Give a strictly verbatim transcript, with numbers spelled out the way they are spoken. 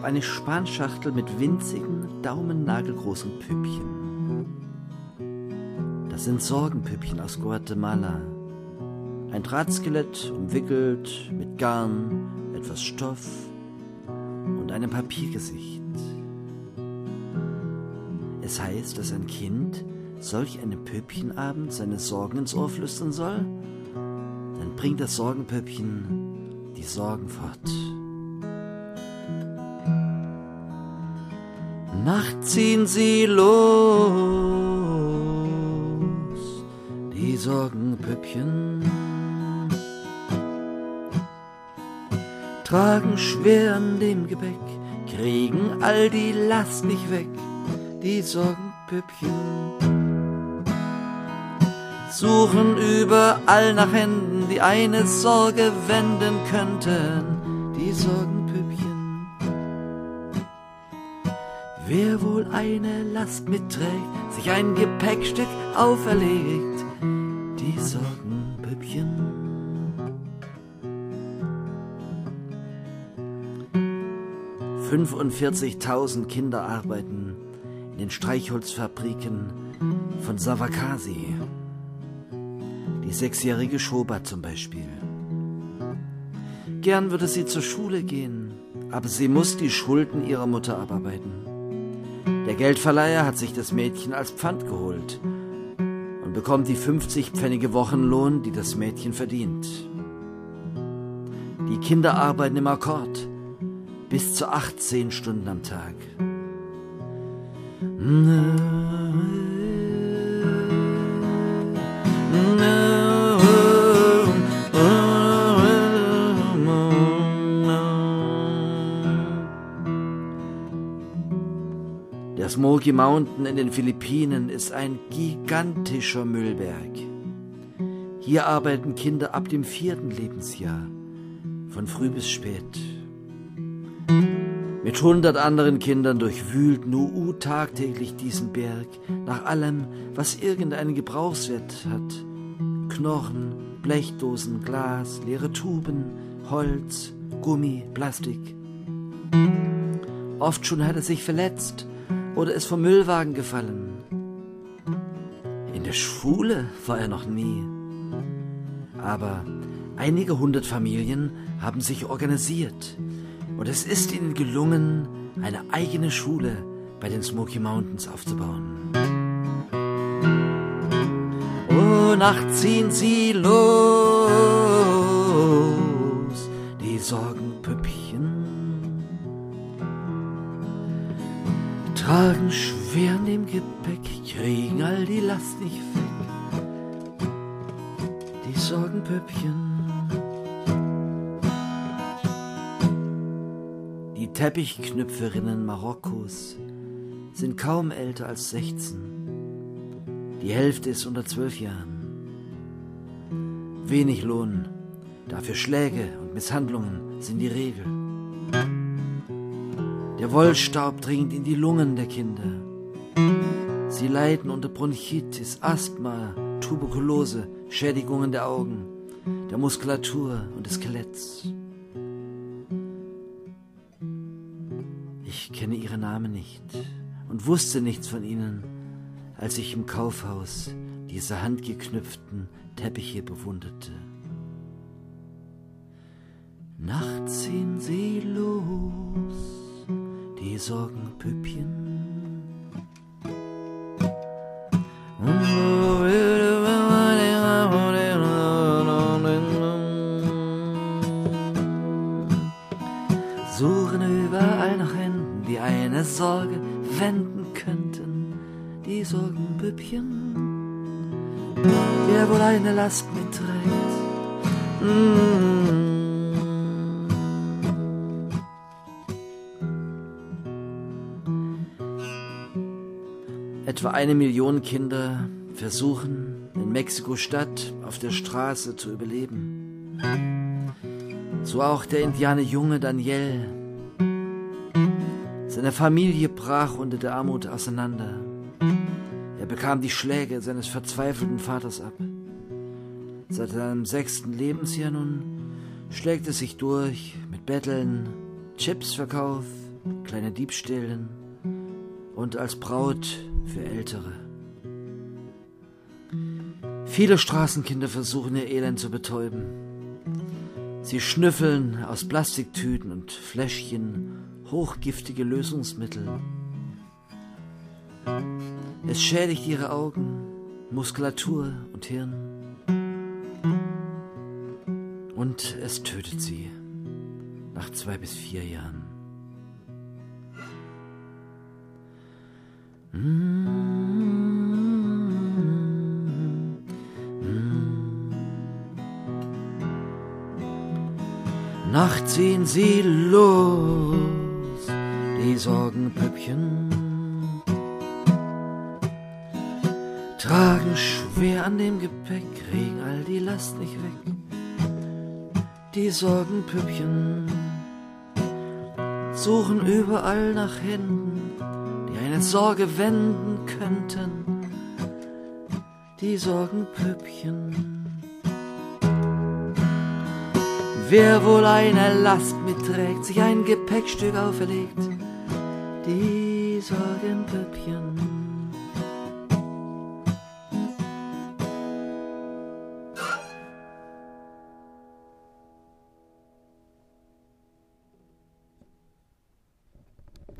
eine Spanschachtel mit winzigen, daumennagelgroßen Püppchen. Das sind Sorgenpüppchen aus Guatemala. Ein Drahtskelett umwickelt mit Garn, etwas Stoff und einem Papiergesicht. Es heißt, dass ein Kind solch einem Püppchenabend seine Sorgen ins Ohr flüstern soll. Dann bringt das Sorgenpüppchen die Sorgen fort. Nachts ziehen sie los, die Sorgenpüppchen, tragen schwer an dem Gebäck, kriegen all die Last nicht weg, die Sorgenpüppchen, suchen überall nach Händen, die eine Sorge wenden könnten, die Sorgenpüppchen. Wer wohl eine Last mitträgt, sich ein Gepäckstück auferlegt, die Sorgenpüppchen. fünfundvierzigtausend Kinder arbeiten in den Streichholzfabriken von Savakasi. Die sechsjährige Shoba zum Beispiel. Gern würde sie zur Schule gehen, aber sie muss die Schulden ihrer Mutter abarbeiten. Der Geldverleiher hat sich das Mädchen als Pfand geholt und bekommt die fünfzig Pfennige Wochenlohn, die das Mädchen verdient. Die Kinder arbeiten im Akkord bis zu achtzehn Stunden am Tag. Der Smoky Mountain in den Philippinen ist ein gigantischer Müllberg. Hier arbeiten Kinder ab dem vierten Lebensjahr, von früh bis spät. Mit hundert anderen Kindern durchwühlt Nuu tagtäglich diesen Berg nach allem, was irgendeinen Gebrauchswert hat. Knochen, Blechdosen, Glas, leere Tuben, Holz, Gummi, Plastik. Oft schon hat er sich verletzt oder ist vom Müllwagen gefallen. In der Schule war er noch nie. Aber einige hundert Familien haben sich organisiert und es ist ihnen gelungen, eine eigene Schule bei den Smoky Mountains aufzubauen. Oh, nachts ziehen sie los, die Sorgenpüppchen, tragen schwer an dem Gepäck, kriegen all die Last nicht weg, die Sorgenpüppchen. Die Teppichknüpferinnen Marokkos sind kaum älter als sechzehn. Die Hälfte ist unter zwölf Jahren. Wenig Lohn, dafür Schläge und Misshandlungen sind die Regel. Der Wollstaub dringt in die Lungen der Kinder. Sie leiden unter Bronchitis, Asthma, Tuberkulose, Schädigungen der Augen, der Muskulatur und des Skeletts. Ich kenne ihre Namen nicht und wusste nichts von ihnen, als ich im Kaufhaus diese handgeknüpften Teppiche bewunderte. Nachts ziehen sie los, die Sorgenpüppchen. Suchen überall nach Händen, die eine Sorge wenden könnten, die Sorgenpüppchen, der wohl eine Last mitträgt. Mm. Etwa eine Million Kinder versuchen in Mexiko-Stadt auf der Straße zu überleben. So auch der Indianerjunge Daniel. Seine Familie brach unter der Armut auseinander. Er bekam die Schläge seines verzweifelten Vaters ab. Seit seinem sechsten Lebensjahr nun schlägt er sich durch mit Betteln, Chipsverkauf, kleine Diebstählen und als Braut für Ältere. Viele Straßenkinder versuchen ihr Elend zu betäuben. Sie schnüffeln aus Plastiktüten und Fläschchen hochgiftige Lösungsmittel. Es schädigt ihre Augen, Muskulatur und Hirn. Und es tötet sie nach zwei bis vier Jahren. Nachts ziehen sie los, die Sorgenpüppchen, tragen schwer an dem Gepäck, kriegen all die Last nicht weg. Die Sorgenpüppchen suchen überall nach Händen, die eine Sorge wenden könnten. Die Sorgenpüppchen. Wer wohl eine Last mitträgt, sich ein Gepäckstück auferlegt. Die Sorgenpüppchen.